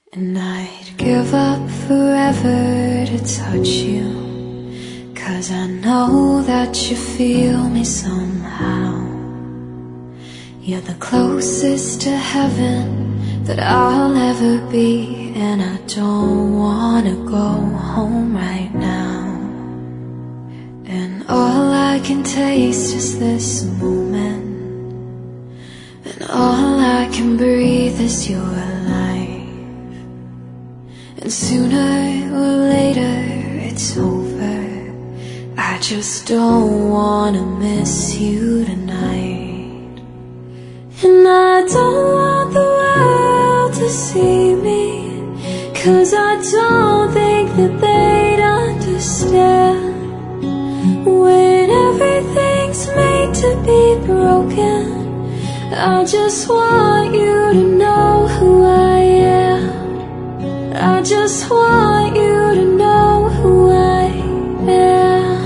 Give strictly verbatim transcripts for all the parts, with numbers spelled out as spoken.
And I'd give up forever to touch you, 'cause I know that you feel me somehow. You're the closest to heaven that I'll ever be, and I don't wanna go home right now. And all I can taste is this moment, and all I can breathe is your life. And sooner or later it's over, I just don't wanna miss you tonight. And I don't want the world to see me, 'cause I don't think that they'd understand. When everything's made to be broken, I just want you to know who I am. I just want you to know who I am.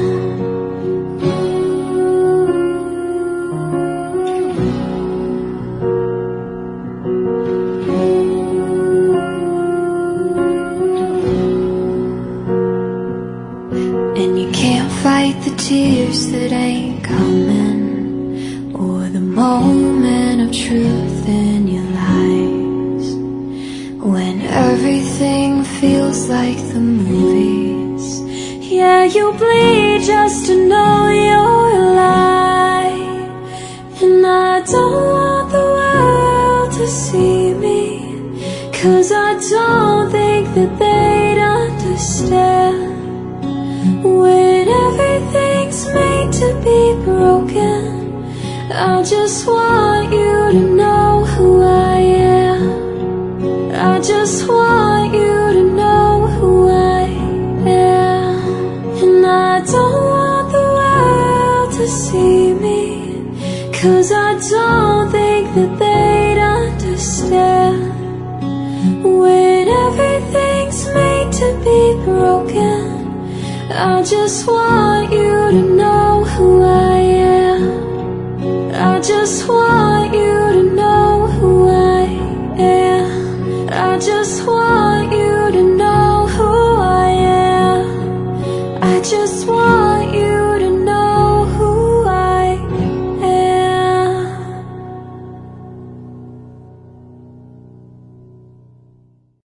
And you can't fight the tears that ain't coming, or the moment of truth in your lies. When everything feels like the movies, yeah, you bleed just to know you're alive. And I don't want the world to see me, 'cause I don't think that they'd understand. When everything's made to be broken, I just want you to know who I am. I just want you to know who I am. And I don't want the world to see me, 'cause I don't think that they'd understand. When everything's made to be broken, I just want